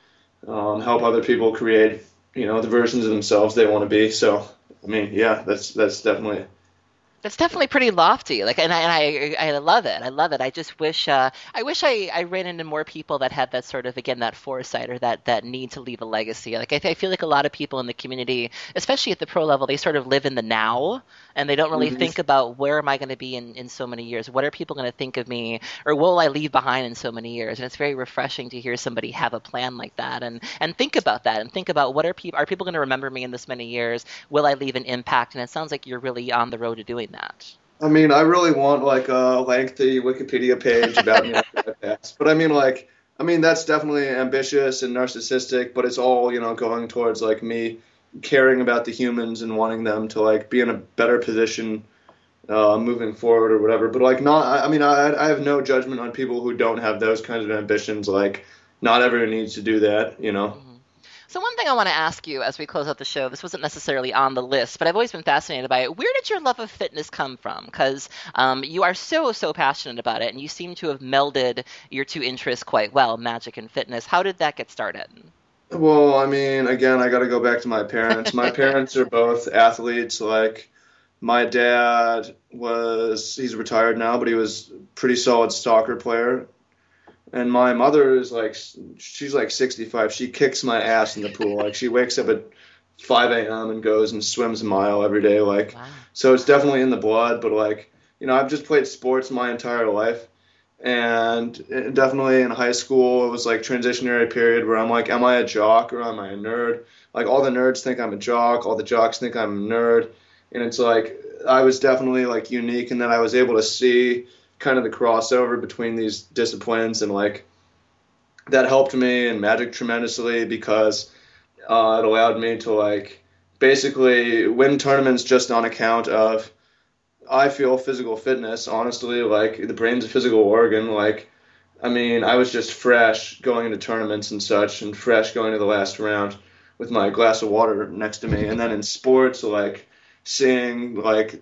um, help other people create, you know, the versions of themselves they want to be. So, I mean, yeah, that's that's definitely That's definitely pretty lofty. Like, and I, and I, I love it. I love it. I just wish, uh, I wish I, I ran into more people that had that sort of, again, that foresight or that, that need to leave a legacy. Like, I, I feel like a lot of people in the community, especially at the pro level, they sort of live in the now and they don't really hmm think about where am I going to be in, in so many years? What are people going to think of me? Or what will I leave behind in so many years? And it's very refreshing to hear somebody have a plan like that and, and think about that and think about what are people, are people going to remember me in this many years? Will I leave an impact? And it sounds like you're really on the road to doing that. I mean, I really want like a lengthy Wikipedia page about me after I pass. But I mean, like, I mean, that's definitely ambitious and narcissistic, but it's all, you know, going towards like me caring about the humans and wanting them to like be in a better position uh, moving forward or whatever. But like, not, I I mean, I, I have no judgment on people who don't have those kinds of ambitions. Like, not everyone needs to do that, you know. Mhm. So one thing I want to ask you as we close out the show, this wasn't necessarily on the list, but I've always been fascinated by it. Where did your love of fitness come from? Because um, you are so, so passionate about it, and you seem to have melded your two interests quite well, magic and fitness. How did that get started? Well, I mean, again, I got to go back to my parents. My parents are both athletes. Like, my dad was, he's retired now, but he was a pretty solid soccer player. And my mother is like, she's like sixty-five. She kicks my ass in the pool. Like, she wakes up at five a m and goes and swims a mile every day. Like, Wow. so it's definitely in the blood. But, like, you know, I've just played sports my entire life. And definitely in high school, it was like transitionary period where I'm like, am I a jock or am I a nerd? Like, all the nerds think I'm a jock. All the jocks think I'm a nerd. And it's like, I was definitely like unique in that I was able to see kind of the crossover between these disciplines and like that helped me in Magic tremendously because uh, it allowed me to like basically win tournaments just on account of I feel physical fitness. Honestly, like the brain's a physical organ. Like I mean, I was just fresh going into tournaments and such, and fresh going to the last round with my glass of water next to me. And then in sports, like seeing like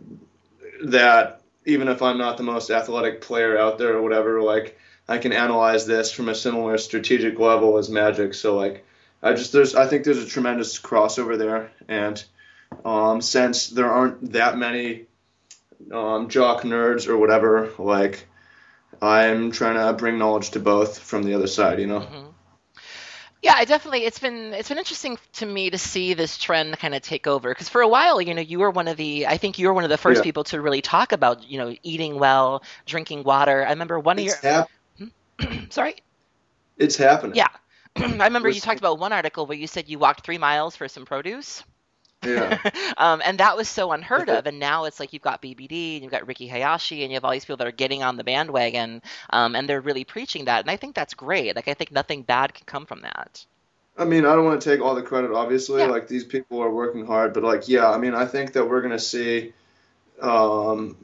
that, even if I'm not the most athletic player out there or whatever, like I can analyze this from a similar strategic level as Magic. So like, I just there's I think there's a tremendous crossover there, and um, since there aren't that many um, jock nerds or whatever, like I'm trying to bring knowledge to both from the other side, you know. Mm-hmm. Yeah, I definitely. It's been it's been interesting to me to see this trend kind of take over because for a while, you know, you were one of the. I think you were one of the first Yeah, people to really talk about, you know, eating well, drinking water. I remember one of it's your. hap- Sorry. it's happening. Yeah, I remember We're you talked seeing- about one article where you said you walked three miles for some produce. yeah. um, and that was so unheard of. And now it's like you've got B B D and you've got Ricky Hayashi and you have all these people that are getting on the bandwagon um, and they're really preaching that. And I think that's great. Like, I think nothing bad can come from that. I mean, I don't want to take all the credit, obviously. Yeah. Like these people are working hard, but like, yeah, I mean, I think that we're gonna see, um,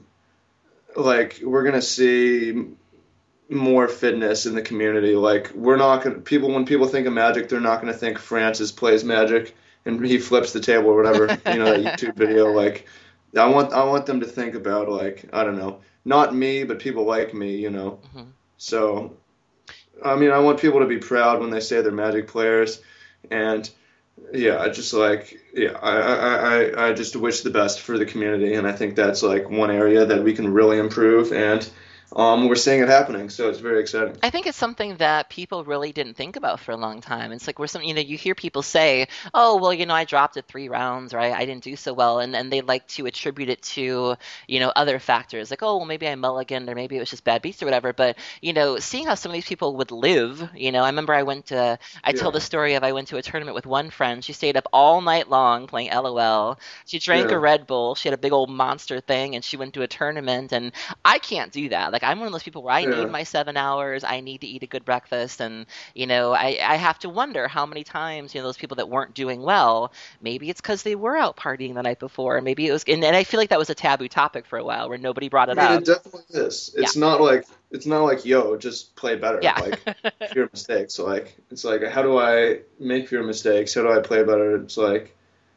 like we're gonna see more fitness in the community. Like we're not gonna people when people think of Magic, they're not gonna think Francis plays Magic and he flips the table or whatever. You know that YouTube video. Like I want I want them to think about like I don't know, not me, but people like me. You know. hmm So I mean, I want people to be proud when they say they're Magic players, and yeah, I just like yeah, I, I, I, I just wish the best for the community, and I think that's like one area that we can really improve, and um, we're seeing it happening, so it's very exciting. I think it's something that people really didn't think about for a long time. It's like we're some, you know, you hear people say, "Oh, well, you know, I dropped it three rounds, or I, I didn't do so well," and and they like to attribute it to, you know, other factors, like, "Oh, well, maybe I mulliganed, or maybe it was just bad beats or whatever." But you know, seeing how some of these people would live, you know, I remember I went to, I tell Yeah, the story of I went to a tournament with one friend. She stayed up all night long playing LOL. She drank a yeah, Red Bull. She had a big old monster thing, and she went to a tournament. And I can't do that. Like I'm one of those people where I need yeah. my seven hours. I need to eat a good breakfast, and you know, I I have to wonder how many times you know those people that weren't doing well. Maybe it's because they were out partying the night before. Maybe it was, and, and I feel like that was a taboo topic for a while where nobody brought I it mean, up. it definitely is. Yeah, It's not like it's not like yo, just play better. yeah. Like fewer mistakes. Like it's like how do I make fewer mistakes? How do I play better? It's like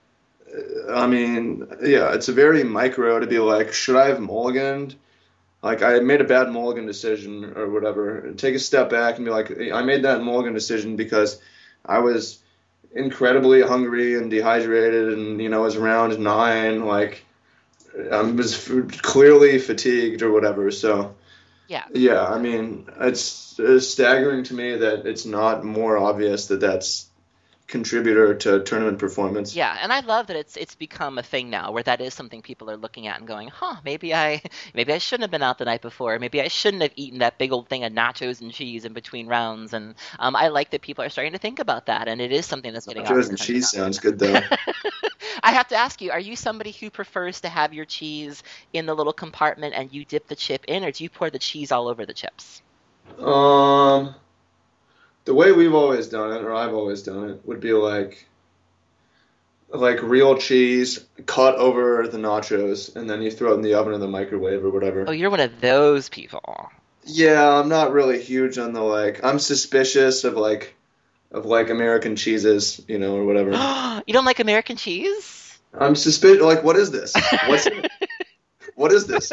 I mean, yeah, it's a very micro to be like, should I have mulliganed? Like I made a bad mulligan decision or whatever. Take a step back and be like, I made that mulligan decision because I was incredibly hungry and dehydrated, and you know, it was around nine. Like I was f- clearly fatigued or whatever. So Yeah. yeah, I mean, it's, it's staggering to me that it's not more obvious that that's contributor to tournament performance. Yeah, and I love that it's it's become a thing now where that is something people are looking at and going, "Huh, maybe I maybe I shouldn't have been out the night before. Maybe I shouldn't have eaten that big old thing of nachos and cheese in between rounds." And um, I like that people are starting to think about that, and it is something that's getting off Nachos the and attention cheese sounds good though. now. I have to ask you, are you somebody who prefers to have your cheese in the little compartment and you dip the chip in, or do you pour the cheese all over the chips? Um, the way we've always done it, or I've always done it, would be like like real cheese cut over the nachos, and then you throw it in the oven or the microwave or whatever. Oh, you're one of those people. Yeah, I'm not really huge on the like. I'm suspicious of like of like American cheeses, you know, or whatever. You don't like American cheese? I'm suspicious. Like, what is this? What's what is this?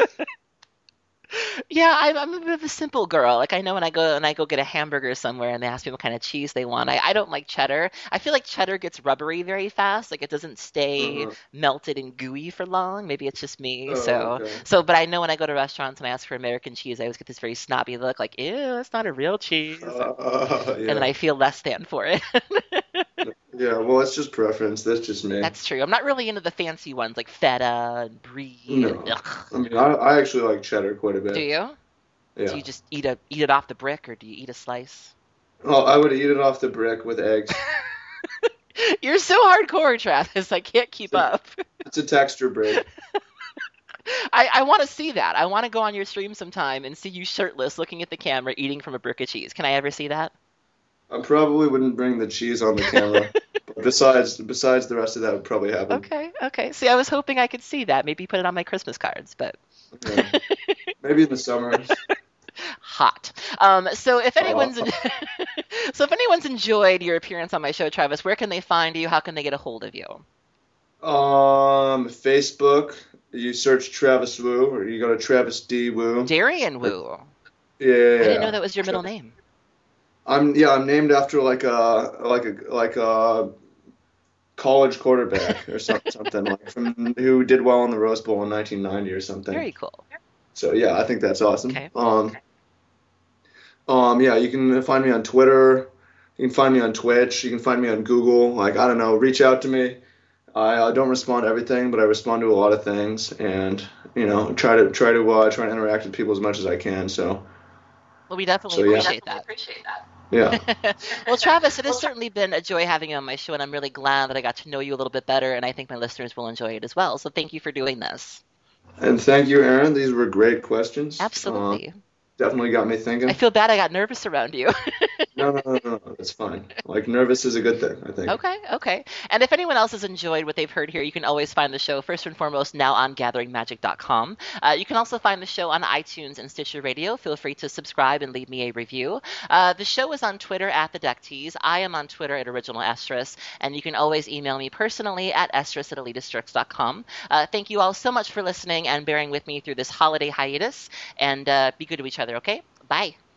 Yeah, I'm, I'm a bit of a simple girl. Like I know when I go and I go get a hamburger somewhere and they ask me what kind of cheese they want. I, I don't like cheddar. I feel like cheddar gets rubbery very fast. Like it doesn't stay Uh, melted and gooey for long. Maybe it's just me. oh, So okay. so but I know when I go to restaurants and I ask for American cheese, I always get this very snobby look like, ew, that's not a real cheese. Uh, And then yeah, I feel less than for it. yeah. Well, it's just preference. That's just me. That's true. I'm not really into the fancy ones like feta and brie and No, ugh. I mean, I, I actually like cheddar quite a Do bit. you? Do Yeah. you just eat a eat it off the brick or do you eat a slice? Oh, I would eat it off the brick with eggs. You're so hardcore, Travis. I can't keep It's a, up. it's a texture break. I, I want to see that. I want to go on your stream sometime and see you shirtless looking at the camera eating from a brick of cheese. Can I ever see that? I probably wouldn't bring the cheese on the camera. But besides, besides the rest of that would probably happen. Okay, okay. See, I was hoping I could see that. Maybe put it on my Christmas cards, but Yeah. Maybe in the summer. hot. Um, so if Uh, anyone's so if anyone's enjoyed your appearance on my show, Travis, where can they find you? How can they get a hold of you? um, Facebook. You search Travis Wu, or you go to Travis D Wu. Darian Wu. Yeah, yeah, I didn't yeah. know that was your middle name. I'm yeah. I'm named after like a like a like a college quarterback or some, something like from who did well in the Rose Bowl in nineteen ninety or something. Very cool. So yeah, I think that's awesome. Okay. Um, um, yeah, you can find me on Twitter. You can find me on Twitch. You can find me on Google. Like I don't know, reach out to me. I uh, don't respond to everything, but I respond to a lot of things, and you know, try to try to uh, try to interact with people as much as I can. So Well, we definitely So, yeah. appreciate that. yeah, Well, Travis, it has certainly been a joy having you on my show, and I'm really glad that I got to know you a little bit better, and I think my listeners will enjoy it as well. So thank you for doing this. and thank you, Aaron. These were great questions. Absolutely. Uh, definitely got me thinking. I feel bad I got nervous around you. No, no, no, no, no, that's fine. Like nervous is a good thing, I think. Okay, okay. And if anyone else has enjoyed what they've heard here, you can always find the show first and foremost now on gathering magic dot com. Uh, you can also find the show on iTunes and Stitcher Radio. Feel free to subscribe and leave me a review. Uh, the show is on Twitter at the Deck Tease. I am on Twitter at Original Estrus, and you can always email me personally at estrus at elitiststrix dot com. Uh, thank you all so much for listening and bearing with me through this holiday hiatus, and uh, be good to each other, okay? Bye.